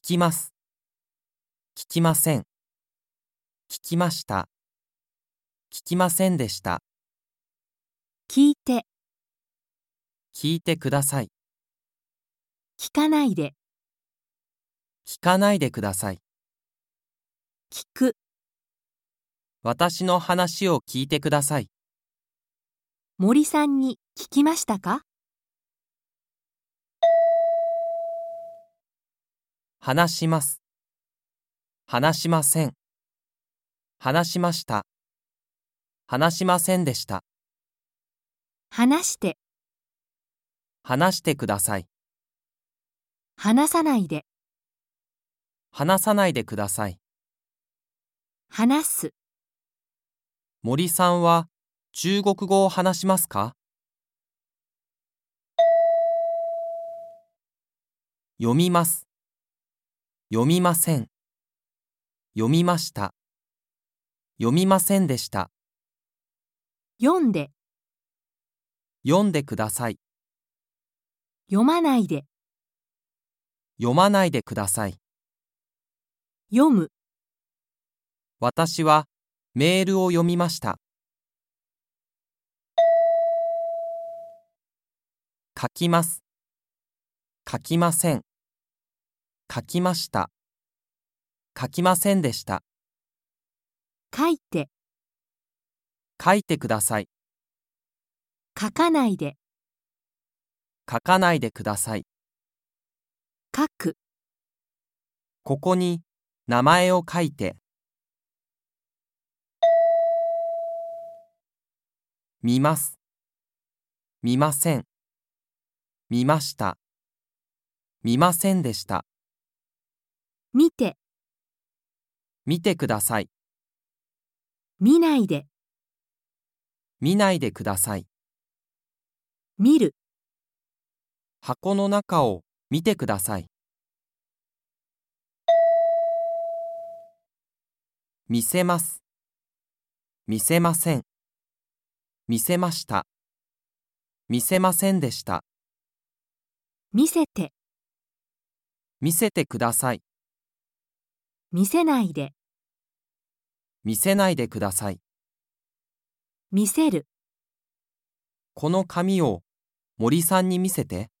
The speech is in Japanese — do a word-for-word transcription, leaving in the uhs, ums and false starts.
聞きます。聞きません。聞きました。聞きませんでした。 聞いて、 聞いてください。 聞かないで、 聞かないでください。 聞く、 私の話を聞いてください。 森さんに聞きましたか？ 話します。話しません。話しました。話しませんでした。 話して、 話してください。 話さないで、 話さないでください。 話す、 森さんは中国語を話しますか？読みます。読みません。読みました。読みませんでした。 読んで、 読んでください。 読まないで、 読まないでください。 読む、 私はメールを読みました。書きます。書きません。書きました。書きませんでした。 書いて、 書いてください。 書かないで、 書かないでください。 書く、 ここに名前を書いて。見ます。見ません。見ました。見ませんでした。 見て、 見てください。 見ないで、 見ないでください。 見る、 箱の中を見てください。見せます。見せません。見せました。見せませんでした。 見せて、 見せてください。 見せないで、 見せないでください。 見せる。 この紙を森さんに見せて。